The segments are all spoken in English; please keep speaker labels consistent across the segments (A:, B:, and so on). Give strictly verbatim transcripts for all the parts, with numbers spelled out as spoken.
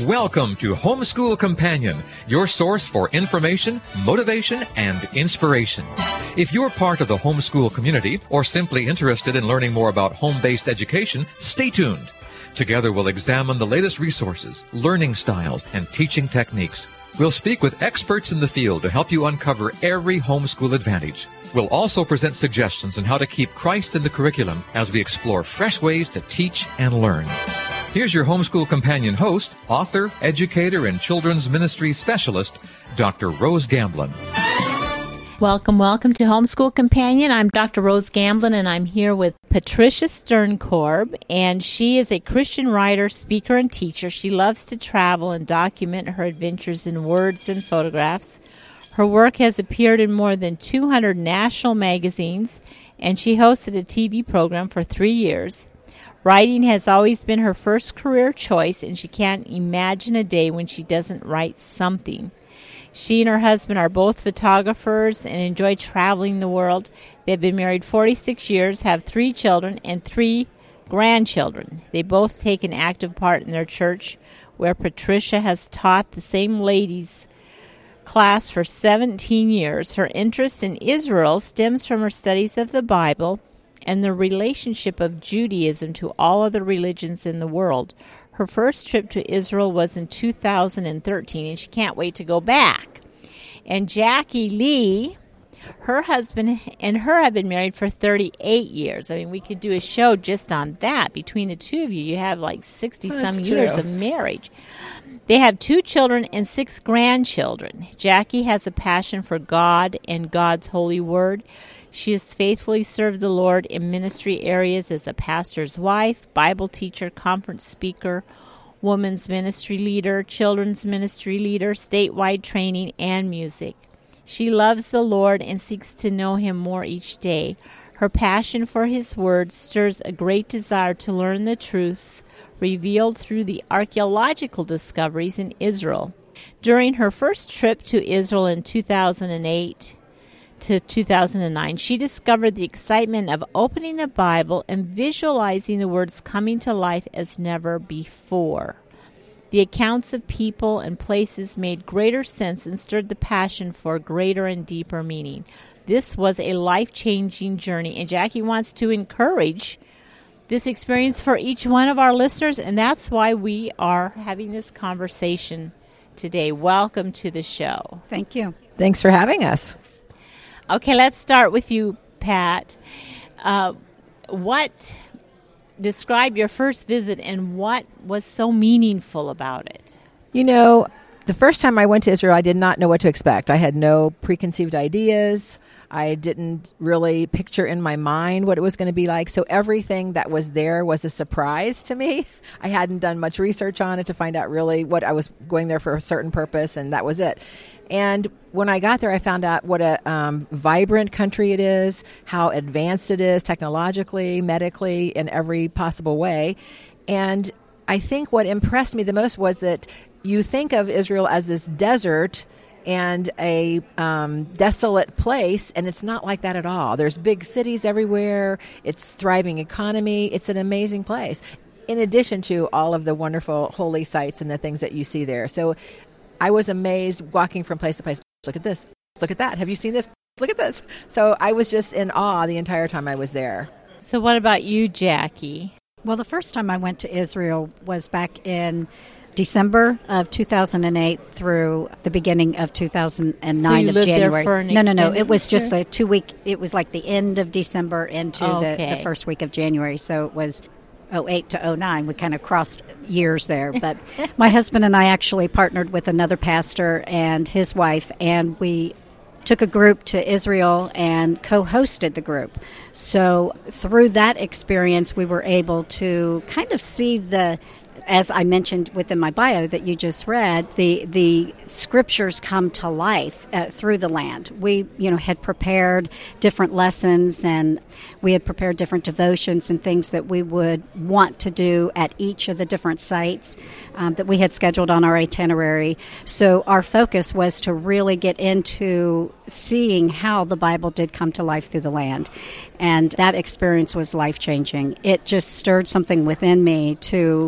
A: Welcome to Homeschool Companion, your source for information, motivation, and inspiration. If you're part of the homeschool community or simply interested in learning more about home-based education, stay tuned. Together we'll examine the latest resources, learning styles, and teaching techniques. We'll speak with experts in the field to help you uncover every homeschool advantage. We'll also present suggestions on how to keep Christ in the curriculum as we explore fresh ways to teach and learn. Here's your Homeschool Companion host, author, educator, and children's ministry specialist, Doctor Rose Gamblin.
B: Welcome, welcome to Homeschool Companion. I'm Doctor Rose Gamblin, and I'm here with Patricia Sternkorb, and she is a Christian writer, speaker, and teacher. She loves to travel and document her adventures in words and photographs. Her work has appeared in more than two hundred national magazines, and she hosted a T V program for three years. Writing has always been her first career choice, and she can't imagine a day when she doesn't write something. She and her husband are both photographers and enjoy traveling the world. They've been married forty-six years, have three children, and three grandchildren. They both take an active part in their church, where Patricia has taught the same ladies' class for seventeen years. Her interest in Israel stems from her studies of the Bible and the relationship of Judaism to all other religions in the world. Her first trip to Israel was in two thousand thirteen, and she can't wait to go back. And Jackie Lee, her husband and her have been married for thirty-eight years. I mean, we could do a show just on that. Between the two of you, you have like sixty-some years of marriage. They have two children and six grandchildren. Jackie has a passion for God and God's holy word. She has faithfully served the Lord in ministry areas as a pastor's wife, Bible teacher, conference speaker, women's ministry leader, children's ministry leader, statewide training, and music. She loves the Lord and seeks to know Him more each day. Her passion for His Word stirs a great desire to learn the truths revealed through the archaeological discoveries in Israel. During her first trip to Israel in two thousand eight to two thousand nine, she discovered the excitement of opening the Bible and visualizing the words coming to life as never before. The accounts of people and places made greater sense and stirred the passion for greater and deeper meaning. This was a life-changing journey, and Jackie wants to encourage this experience for each one of our listeners, and that's why we are having this conversation today. Welcome to the show.
C: Thank you.
D: Thanks for having us.
B: Okay, let's start with you, Pat. Uh, what describe your first visit and what was so meaningful about it?
D: You know, the first time I went to Israel, I did not know what to expect. I had no preconceived ideas. I didn't really picture in my mind what it was going to be like. So everything that was there was a surprise to me. I hadn't done much research on it to find out really what I was going there for a certain purpose, and that was it. And when I got there, I found out what a um, vibrant country it is, how advanced it is technologically, medically, in every possible way. And I think what impressed me the most was that you think of Israel as this desert and a um, desolate place, and it's not like that at all. There's big cities everywhere. It's thriving economy. It's an amazing place, in addition to all of the wonderful holy sites and the things that you see there. So I was amazed walking from place to place. Look at this. Look at that. Have you seen this? Look at this. So I was just in awe the entire time I was there.
B: So what about you, Jackie?
C: Well, the first time I went to Israel was back in December of two thousand eight through the beginning of two thousand nine
B: so you
C: of
B: lived
C: January.
B: There for an
C: no, no, no. It was just
B: year?
C: a two week. It was like the end of December into
B: oh,
C: the,
B: okay.
C: the first week of January. So it was oh eight to oh nine. We kind of crossed years there. But my husband and I actually partnered with another pastor and his wife, and we took a group to Israel and co-hosted the group. So through that experience, we were able to kind of see the, as I mentioned within my bio that you just read, the the scriptures come to life uh, through the land. We, you know, had prepared different lessons, and we had prepared different devotions and things that we would want to do at each of the different sites um, that we had scheduled on our itinerary. So our focus was to really get into seeing how the Bible did come to life through the land. And that experience was life-changing. It just stirred something within me to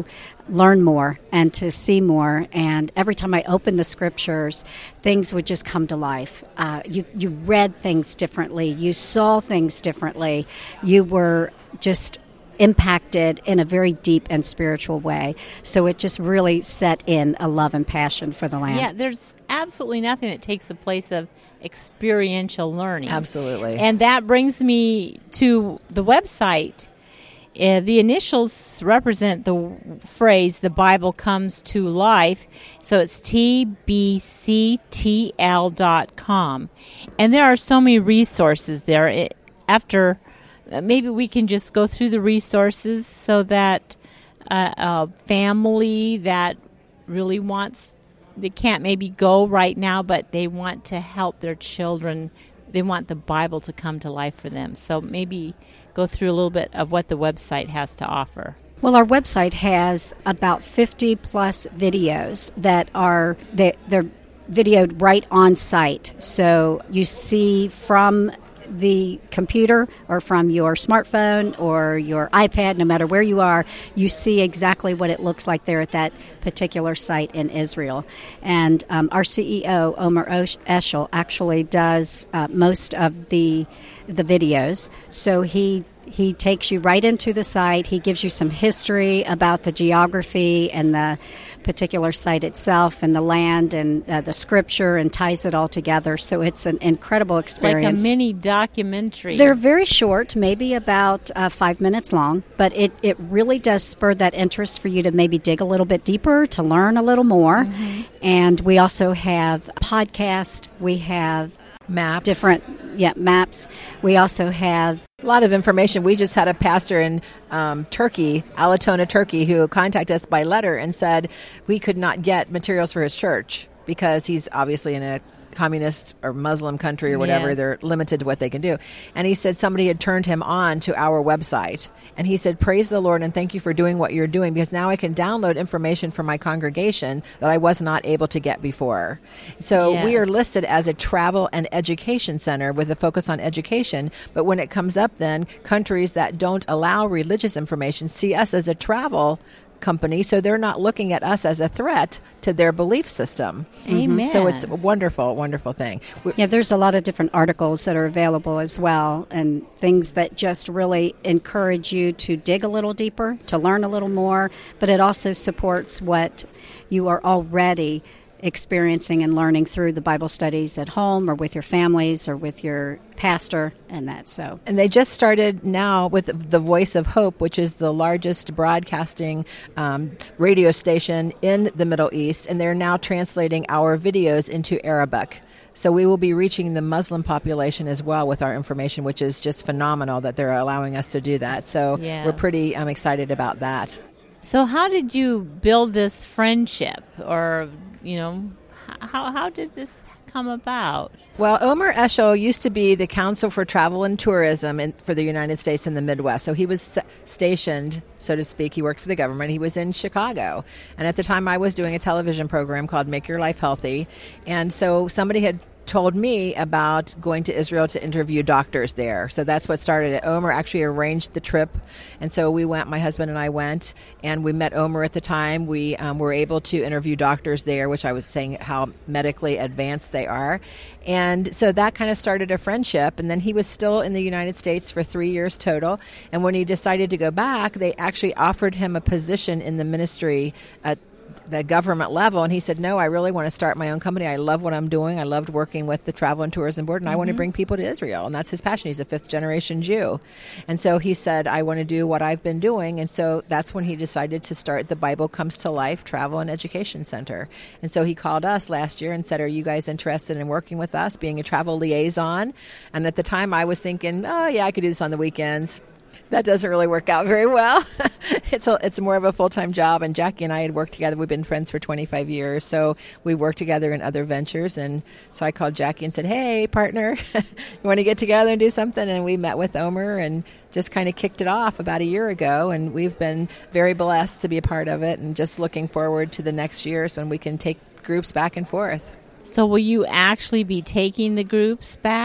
C: learn more and to see more. And every time I opened the scriptures, things would just come to life. Uh, you, you read things differently. You saw things differently. You were just impacted in a very deep and spiritual way. So it just really set in a love and passion for the land.
B: Yeah, there's absolutely nothing that takes the place of experiential learning.
D: Absolutely.
B: And that brings me to the website. Uh, the initials represent the w- phrase, the Bible comes to life. So it's T B C T L dot com. And there are so many resources there. It, after, uh, maybe we can just go through the resources so that uh, a family that really wants, they can't maybe go right now, but they want to help their children. They want the Bible to come to life for them. So maybe go through a little bit of what the website has to offer.
C: Well, our website has about fifty plus videos that are they, they're videoed right on site. So you see from the computer or from your smartphone or your iPad, no matter where you are, you see exactly what it looks like there at that particular site in Israel. And um, our C E O, Omer Eshel, actually does uh, most of the the videos. So he He takes you right into the site. He gives you some history about the geography and the particular site itself and the land and uh, the scripture and ties it all together. So it's an incredible experience.
B: Like a mini documentary.
C: They're very short, maybe about uh, five minutes long, but it, it really does spur that interest for you to maybe dig a little bit deeper, to learn a little more. Mm-hmm. And we also have a podcast. We have
D: maps.
C: Different, yeah, maps. We also have
D: a lot of information. We just had a pastor in um, Turkey, Alatona, Turkey, who contacted us by letter and said we could not get materials for his church because he's obviously in a communist or Muslim country or whatever.
B: Yes.
D: They're limited to what they can do. And he said somebody had turned him on to our website. And he said, praise the Lord and thank you for doing what you're doing, because now I can download information from my congregation that I was not able to get before. So
B: Yes.
D: we are listed as a travel and education center with a focus on education. But when it comes up then, countries that don't allow religious information see us as a travel company, so they're not looking at us as a threat to their belief system.
B: Amen.
D: So it's a wonderful, wonderful thing. We-
C: Yeah, there's a lot of different articles that are available as well, and things that just really encourage you to dig a little deeper, to learn a little more, but it also supports what you are already experiencing and learning through the Bible studies at home or with your families or with your pastor and that. So,
D: And they just started now with the Voice of Hope, which is the largest broadcasting um, radio station in the Middle East, and they're now translating our videos into Arabic. So we will be reaching the Muslim population as well with our information, which is just phenomenal that they're allowing us to do that. So
B: Yes.
D: we're pretty um, excited about that.
B: So how did you build this friendship, or, you know, how how did this come about?
D: Well, Omer Eshel used to be the Council for Travel and Tourism in, for the United States and the Midwest. So he was stationed, so to speak. He worked for the government. He was in Chicago. And at the time, I was doing a television program called Make Your Life Healthy. And so somebody had told me about going to Israel to interview doctors there. So that's what started it. Omer actually arranged the trip. And so we went, my husband and I went, and we met Omer at the time. We um, were able to interview doctors there, which I was saying how medically advanced they are. And so that kind of started a friendship. And then he was still in the United States for three years total. And when he decided to go back, they actually offered him a position in the ministry at the government level, and he said, no, I really want to start my own company. I love what I'm doing. I loved working with the Travel and Tourism Board, and mm-hmm. I want to bring people to Israel, and that's his passion. He's a fifth generation Jew. And so he said, I want to do what I've been doing. And so that's when he decided to start the Bible Comes to Life Travel and Education Center. And so he called us last year and said, are you guys interested in working with us, being a travel liaison? And at the time I was thinking, oh yeah, I could do this on the weekends. That doesn't really work out very well. it's a, it's more of a full-time job, and Jackie and I had worked together. We've been friends for twenty-five years, so we worked together in other ventures. And so I called Jackie and said, hey, partner, you want to get together and do something? And we met with Omer and just kind of kicked it off about a year ago, and we've been very blessed to be a part of it, and just looking forward to the next years when we can take groups back and forth.
B: So will you actually be taking the groups back?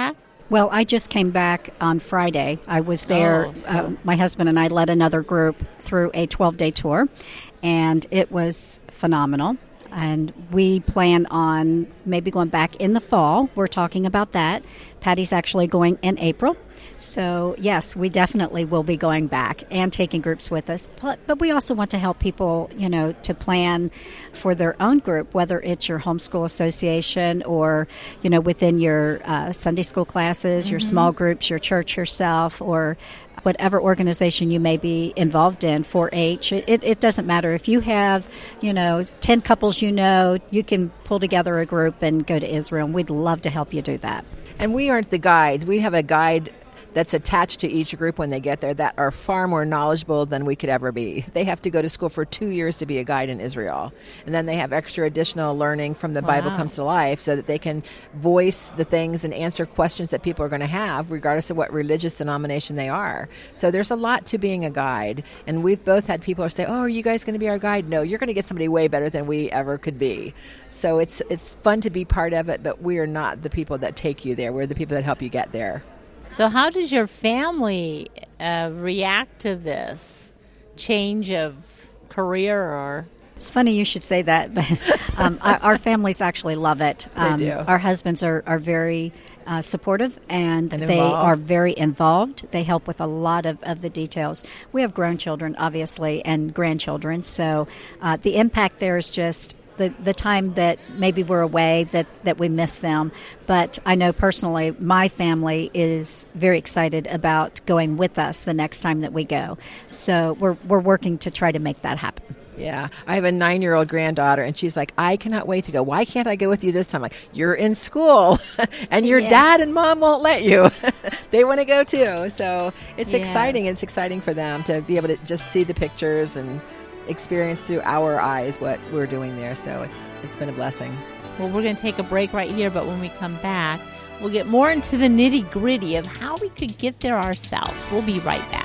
C: Well, I just came back on Friday. I was there.
B: Oh, so-
C: uh, my husband and I led another group through a twelve-day tour, and it was phenomenal. And we plan on maybe going back in the fall. We're talking about that. Patty's actually going in April. So, yes, we definitely will be going back and taking groups with us. But, but we also want to help people, you know, to plan for their own group, whether it's your homeschool association or, you know, within your uh, Sunday school classes, mm-hmm. your small groups, your church yourself, or whatever organization you may be involved in, four H. It, it, it doesn't matter. If you have, you know, ten couples you know, you can pull together a group and go to Israel, and we'd love to help you do that.
D: And we aren't the guides. We have a guide that's attached to each group when they get there that are far more knowledgeable than we could ever be. They have to go to school for two years to be a guide in Israel. And then they have extra additional learning from the
B: Wow.
D: Bible Comes to Life so that they can voice the things and answer questions that people are going to have regardless of what religious denomination they are. So there's a lot to being a guide. And we've both had people say, oh, are you guys going to be our guide? No, you're going to get somebody way better than we ever could be. So it's it's fun to be part of it, but we are not the people that take you there. We're the people that help you get there.
B: So how does your family uh, react to this change of career? Or
C: It's funny you should say that, but um, our, our families actually love it. Um,
D: They do.
C: Our husbands are, are very uh, supportive, and,
D: And
C: they
D: involved.
C: are very involved. They help with a lot of, of the details. We have grown children, obviously, and grandchildren, so uh, the impact there is just the, the time that maybe we're away, that, that we miss them. But I know personally my family is very excited about going with us the next time that we go. So we're we're working to try to make that happen.
D: Yeah. I have a nine-year-old granddaughter, and she's like, I cannot wait to go. Why can't I go with you this time? Like, you're in school, and your
B: Yeah.
D: dad and mom won't let you. They want to go, too. So it's
B: Yes.
D: exciting. It's exciting for them to be able to just see the pictures and experience through our eyes what we're doing there. So it's it's been a blessing.
B: well, we're going to take a break right here, but when we come back, we'll get more into the nitty-gritty of how we could get there ourselves. We'll be right back.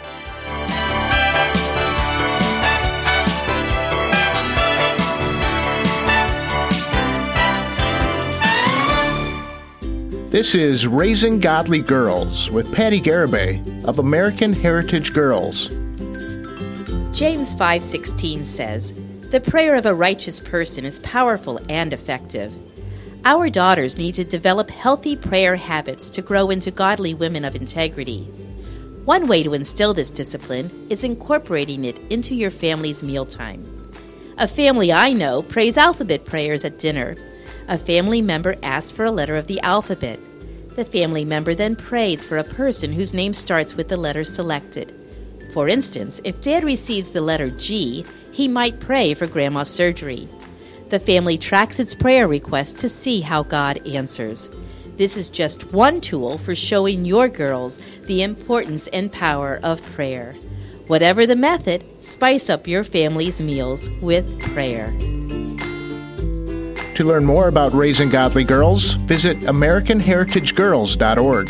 E: This is Raising Godly Girls with Patty Garibay of American Heritage Girls.
F: James five sixteen says, "The prayer of a righteous person is powerful and effective." Our daughters need to develop healthy prayer habits to grow into godly women of integrity. One way to instill this discipline is incorporating it into your family's mealtime. A family I know prays alphabet prayers at dinner. A family member asks for a letter of the alphabet. The family member then prays for a person whose name starts with the letter selected. For instance, if Dad receives the letter G, he might pray for Grandma's surgery. The family tracks its prayer request to see how God answers. This is just one tool for showing your girls the importance and power of prayer. Whatever the method, spice up your family's meals with prayer.
E: To learn more about Raising Godly Girls, visit American Heritage Girls dot org.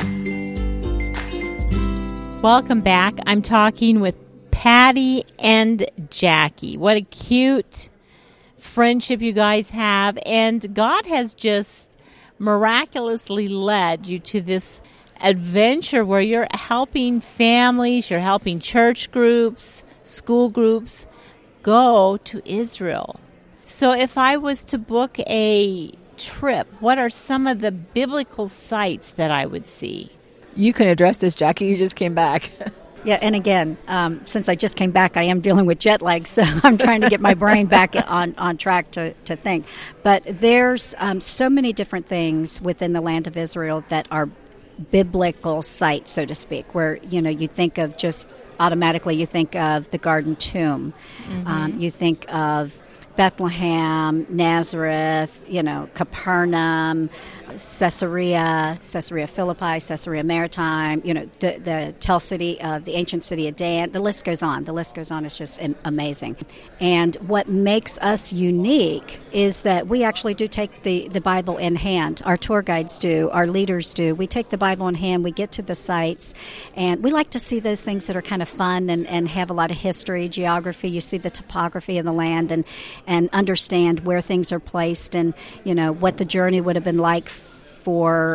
B: Welcome back. I'm talking with Patty and Jackie. What a cute friendship you guys have. And God has just miraculously led you to this adventure where you're helping families, you're helping church groups, school groups go to Israel. So if I was to book a trip, what are some of the biblical sites that I would see?
D: You can address this, Jackie. You just came back.
C: Yeah, and again, um, since I just came back, I am dealing with jet lag, so I'm trying to get my brain back on, on track to, to think. But there's um, so many different things within the land of Israel that are biblical sites, so to speak, where, you know, you think of just automatically, you think of the Garden Tomb. Mm-hmm. Um, you think of Bethlehem, Nazareth, you know, Capernaum, Caesarea, Caesarea Philippi, Caesarea Maritime, you know, the, the tell city of the ancient city of Dan. The list goes on. The list goes on. It's just amazing. And what makes us unique is that we actually do take the, the Bible in hand. Our tour guides do. Our leaders do. We take the Bible in hand. We get to the sites. And we like to see those things that are kind of fun and, and have a lot of history, geography. You see the topography of the land and and understand where things are placed and, you know, what the journey would have been like for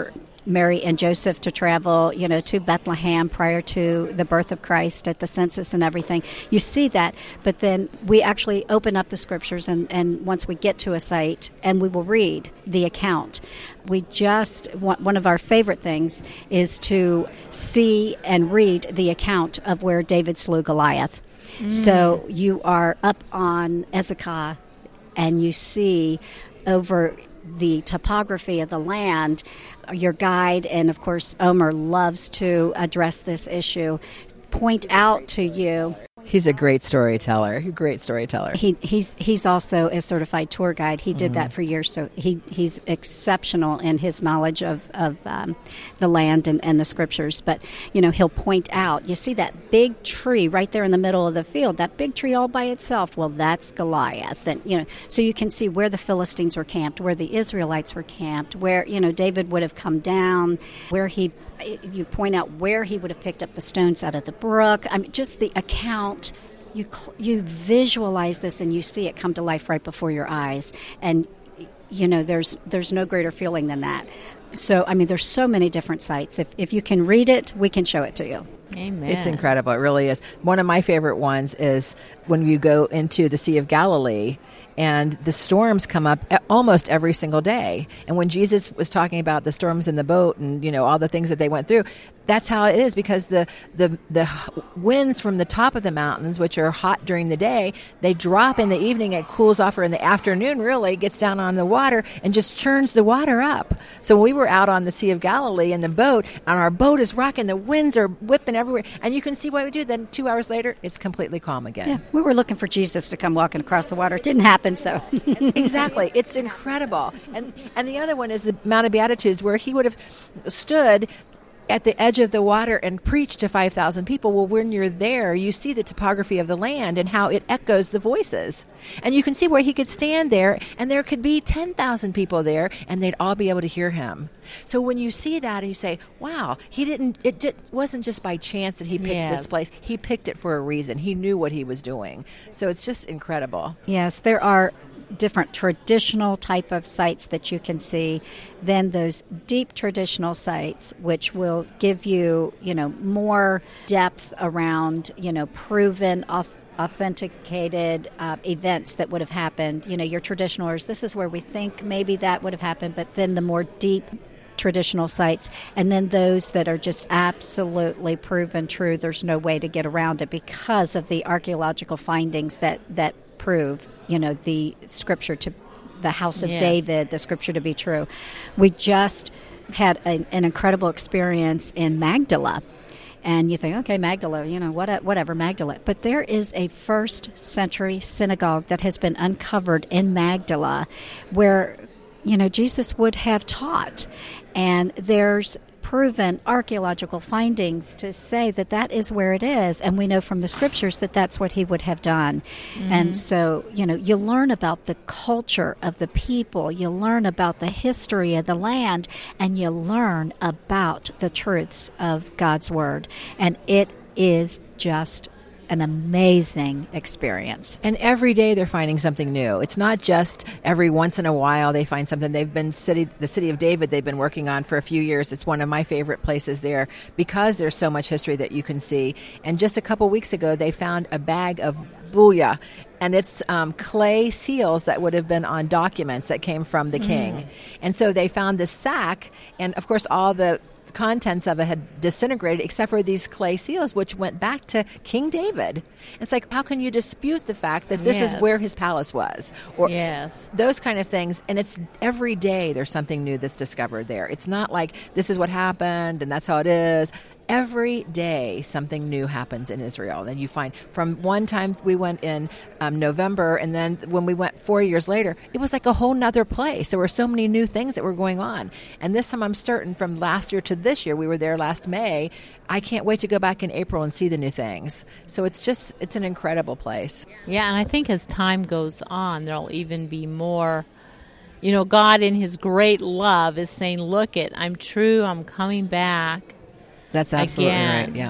C: Mary and Joseph to travel, you know, to Bethlehem prior to the birth of Christ at the census and everything. You see that, but then we actually open up the scriptures, and, and once we get to a site, and we will read the account. We just, one of our favorite things is to see and read the account of where David slew Goliath. Mm. So you are up on Ezekiah, and you see over the topography of the land. Your guide, and of course Omer loves to address this issue, point out to you.
D: He's a great storyteller. Great storyteller.
C: He he's he's also a certified tour guide. He did mm-hmm. that for years, so he, he's exceptional in his knowledge of of um, the land and, and the scriptures. But you know, he'll point out. You see that big tree right there in the middle of the field. That big tree all by itself. Well, that's Goliath, and you know, so you can see where the Philistines were camped, where the Israelites were camped, where you know David would have come down, where he. You point out where he would have picked up the stones out of the brook. I mean, just the account. You you visualize this and you see it come to life right before your eyes, and you know there's there's no greater feeling than that. So I mean, there's so many different sites. If if you can read it, we can show it to you.
B: Amen.
D: It's incredible. It really is. One of my favorite ones is when you go into the Sea of Galilee. And the storms come up almost every single day. And when Jesus was talking about the storms in the boat and, you know, all the things that they went through, that's how it is, because the, the, the winds from the top of the mountains, which are hot during the day, they drop in the evening. It cools off, or in the afternoon, really, gets down on the water and just churns the water up. So we were out on the Sea of Galilee in the boat, and our boat is rocking. The winds are whipping everywhere. And you can see what we do. Then two hours later, it's completely calm again.
C: Yeah, we were looking for Jesus to come walking across the water. It didn't happen, so.
D: Exactly. It's incredible. And and the other one is the Mount of Beatitudes, where he would have stood at the edge of the water and preached to five thousand people. Well, when you're there, you see the topography of the land and how it echoes the voices. And you can see where he could stand there, and there could be ten thousand people there, and they'd all be able to hear him. So when you see that and you say, wow, he didn't, it just wasn't just by chance that he picked
B: yes.
D: this place. He picked it for a reason. He knew what he was doing. So it's just incredible.
C: Yes, there are different traditional type of sites that you can see, then those deep traditional sites, which will give you, you know, more depth around, you know, proven, authentic, authenticated uh, events that would have happened. You know, your traditionalers, this is where we think maybe that would have happened, but then the more deep traditional sites, and then those that are just absolutely proven true. There's no way to get around it because of the archaeological findings that, that prove, you know, the scripture to the house of
B: yes.
C: David, the scripture to be true. We just had a, an incredible experience in Magdala. And you think, okay, Magdala, you know, what, whatever, Magdala. But there is a first century synagogue that has been uncovered in Magdala where, you know, Jesus would have taught. And there's proven archaeological findings to say that that is where it is. And we know from the scriptures that that's what he would have done. Mm-hmm. And so, you know, you learn about the culture of the people, you learn about the history of the land, and you learn about the truths of God's word. And it is just an amazing experience.
D: And every day they're finding something new. It's not just every once in a while they find something. They've been city, the city of David they've been working on for a few years. It's one of my favorite places there because there's so much history that you can see. And just a couple weeks ago they found a bag of booyah, and it's um, clay seals that would have been on documents that came from the mm. king. And so they found this sack, and of course all the contents of it had disintegrated except for these clay seals, which went back to King David. It's like, how can you dispute the fact that this
B: yes.
D: is where his palace was? Or
B: yes.
D: those kind of things. And it's every day there's something new that's discovered there. It's not like this is what happened and that's how it is. Every day something new happens in Israel. And you find from one time we went in um, November, and then when we went four years later, it was like a whole nother place. There were so many new things that were going on. And this time I'm certain from last year to this year, we were there last May, I can't wait to go back in April and see the new things. So it's just, it's an incredible place.
B: Yeah, and I think as time goes on, there'll even be more. You know, God in his great love is saying, look it, I'm true, I'm coming back.
D: That's absolutely
B: Again.
D: right, yeah.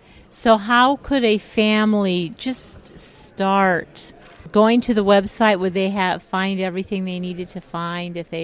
B: So how could a family just start going to the website? Would they have find everything they needed to find if they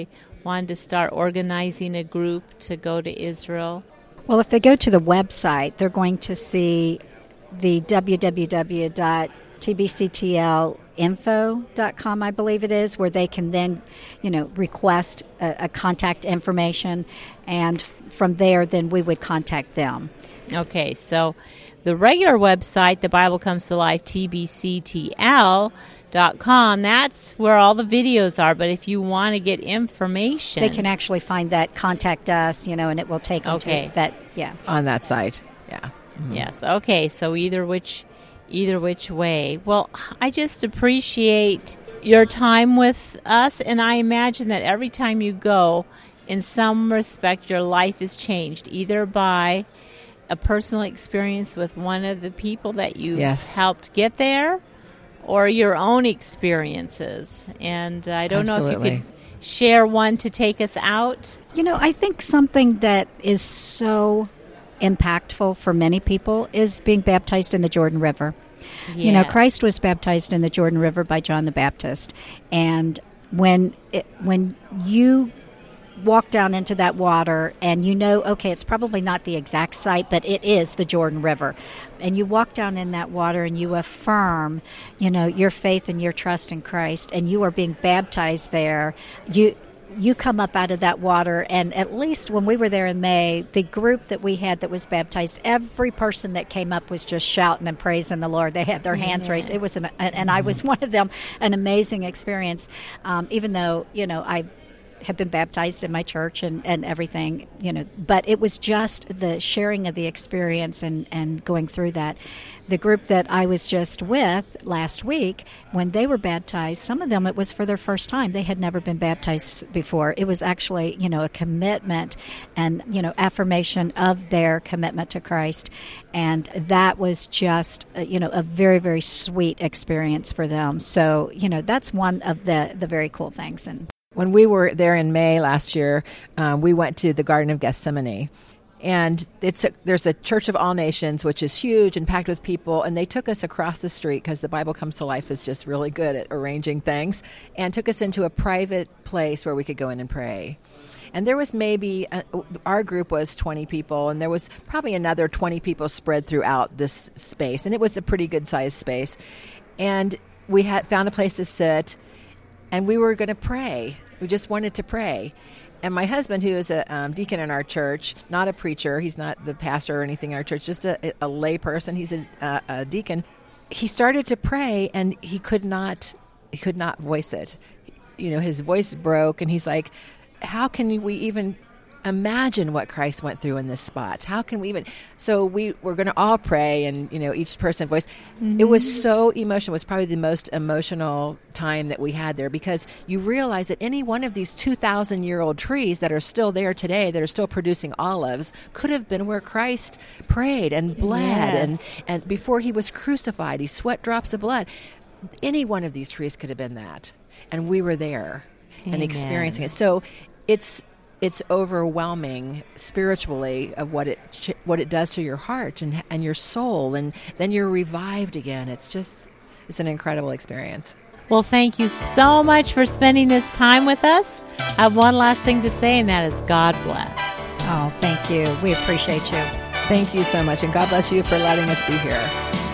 B: wanted to start organizing a group to go to Israel?
C: Well, if they go to the website, they're going to see the w w w dot t b c t l info dot com, I believe it is, where they can then, you know, request a, a contact information, and f- from there, then we would contact them.
B: Okay, so the regular website, the Bible Comes to Life, t b c t l dot com, that's where all the videos are. But if you want to get information,
C: they can actually find that, contact us, you know, and it will take them
B: okay.
C: to that, yeah.
D: On that site, yeah.
B: Mm-hmm. Yes, okay, so either which, either which way. Well, I just appreciate your time with us, and I imagine that every time you go, in some respect, your life is changed, either by a personal experience with one of the people that you
D: yes.
B: helped get there, or your own experiences. And uh, I don't
D: Absolutely.
B: know if you could share one to take us out.
C: You know, I think something that is so impactful for many people is being baptized in the Jordan River.
B: Yeah.
C: You know, Christ was baptized in the Jordan River by John the Baptist. And when it, when you walk down into that water and you know, okay, it's probably not the exact site, but it is the Jordan River. And you walk down in that water and you affirm, you know, your faith and your trust in Christ, and you are being baptized there. You you come up out of that water, and at least when we were there in May, the group that we had that was baptized, every person that came up was just shouting and praising the Lord. They had their hands
B: yeah.
C: raised. It was an, and I was one of them, an amazing experience, um, even though, you know, I have been baptized in my church and, and everything, you know, but it was just the sharing of the experience and, and going through that. The group that I was just with last week, when they were baptized, some of them, it was for their first time. They had never been baptized before. It was actually, you know, a commitment and, you know, affirmation of their commitment to Christ. And that was just, uh, you know, a very, very sweet experience for them. So, you know, that's one of the, the very cool things. And
D: when we were there in May last year, um, we went to the Garden of Gethsemane. And it's a, there's a Church of All Nations, which is huge and packed with people. And they took us across the street, because the Bible Comes to Life is just really good at arranging things, and took us into a private place where we could go in and pray. And there was maybe, uh, our group was twenty people, and there was probably another twenty people spread throughout this space. And it was a pretty good-sized space. And we had found a place to sit, and we were going to pray. We just wanted to pray. And my husband, who is a um, deacon in our church, not a preacher, he's not the pastor or anything in our church, just a, a lay person, he's a, uh, a deacon, he started to pray, and he could not, he could not voice it. You know, his voice broke, and he's like, how can we even imagine what Christ went through in this spot? How can we even? So we we're going to all pray, and you know, each person voice. Mm-hmm. It was so emotional. It was probably the most emotional time that we had there, because you realize that any one of these two thousand year old trees that are still there today, that are still producing olives, could have been where Christ prayed and bled,
B: yes.
D: and and before he was crucified, he sweat drops of blood. Any one of these trees could have been that, and we were there. Amen. And experiencing it. So it's. It's overwhelming spiritually of what it what it does to your heart and and your soul, and then you're revived again. It's just, it's an incredible experience.
B: Well, thank you so much for spending this time with us. I have one last thing to say, and that is God bless.
C: Oh, thank you. We appreciate you.
D: Thank you so much, and God bless you for letting us be here.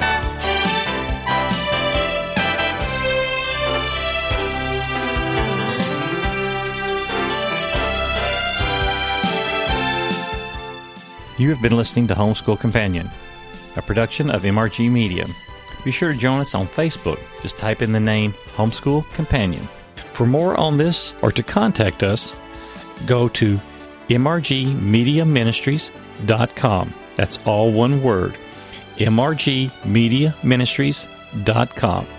G: You have been listening to Homeschool Companion, a production of M R G Media. Be sure to join us on Facebook. Just type in the name Homeschool Companion. For more on this, or to contact us, go to m r g media ministries dot com. That's all one word, m r g media ministries dot com.